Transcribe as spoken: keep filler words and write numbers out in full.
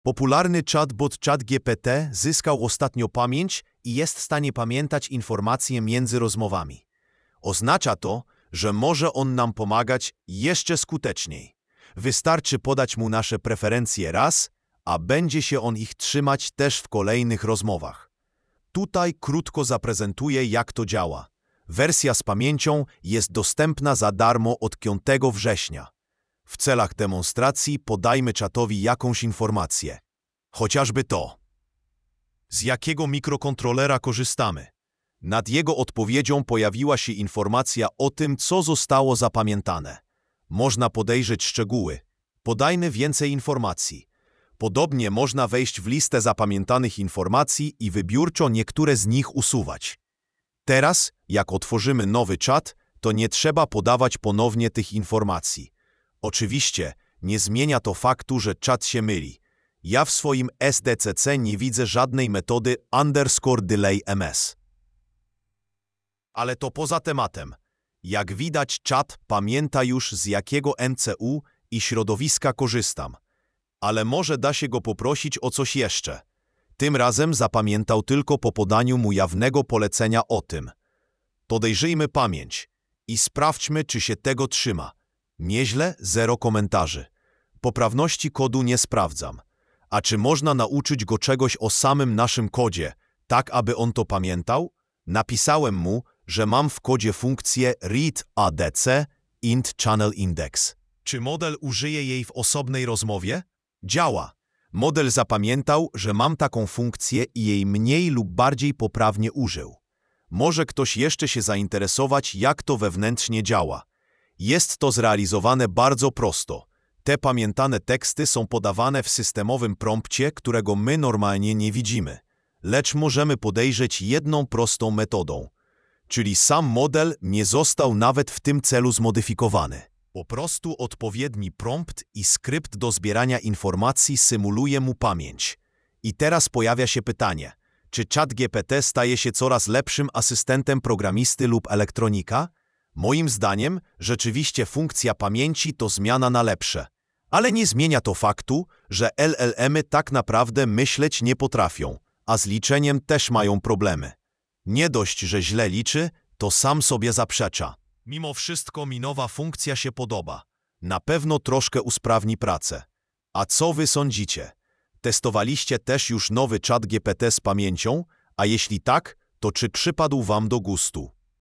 Popularny chatbot ChatGPT zyskał ostatnio pamięć i jest w stanie pamiętać informacje między rozmowami. Oznacza to, że może on nam pomagać jeszcze skuteczniej. Wystarczy podać mu nasze preferencje raz, a będzie się on ich trzymać też w kolejnych rozmowach. Tutaj krótko zaprezentuję, jak to działa. Wersja z pamięcią jest dostępna za darmo od piątego września. W celach demonstracji podajmy czatowi jakąś informację. Chociażby to. Z jakiego mikrokontrolera korzystamy? Nad jego odpowiedzią pojawiła się informacja o tym, co zostało zapamiętane. Można podejrzeć szczegóły. Podajmy więcej informacji. Podobnie można wejść w listę zapamiętanych informacji i wybiórczo niektóre z nich usuwać. Teraz, jak otworzymy nowy czat, to nie trzeba podawać ponownie tych informacji. Oczywiście nie zmienia to faktu, że czat się myli. Ja w swoim S D C C nie widzę żadnej metody underscore delay M S. Ale to poza tematem. Jak widać, czat pamięta już, z jakiego M C U i środowiska korzystam. Ale może da się go poprosić o coś jeszcze. Tym razem zapamiętał tylko po podaniu mu jawnego polecenia o tym. Podejrzyjmy pamięć i sprawdźmy, czy się tego trzyma. Nieźle, zero komentarzy. Poprawności kodu nie sprawdzam. A czy można nauczyć go czegoś o samym naszym kodzie, tak aby on to pamiętał? Napisałem mu, że mam w kodzie funkcję read A D C int channel index. Czy model użyje jej w osobnej rozmowie? Działa. Model zapamiętał, że mam taką funkcję i jej mniej lub bardziej poprawnie użył. Może ktoś jeszcze się zainteresować, jak to wewnętrznie działa. Jest to zrealizowane bardzo prosto. Te pamiętane teksty są podawane w systemowym prompcie, którego my normalnie nie widzimy. Lecz możemy podejrzeć jedną prostą metodą. Czyli sam model nie został nawet w tym celu zmodyfikowany. Po prostu odpowiedni prompt i skrypt do zbierania informacji symuluje mu pamięć. I teraz pojawia się pytanie, czy ChatGPT staje się coraz lepszym asystentem programisty lub elektronika? Moim zdaniem rzeczywiście funkcja pamięci to zmiana na lepsze. Ale nie zmienia to faktu, że L L M-y tak naprawdę myśleć nie potrafią, a z liczeniem też mają problemy. Nie dość, że źle liczy, to sam sobie zaprzecza. Mimo wszystko mi nowa funkcja się podoba. Na pewno troszkę usprawni pracę. A co wy sądzicie? Testowaliście też już nowy ChatGPT z pamięcią? A jeśli tak, to czy przypadł wam do gustu?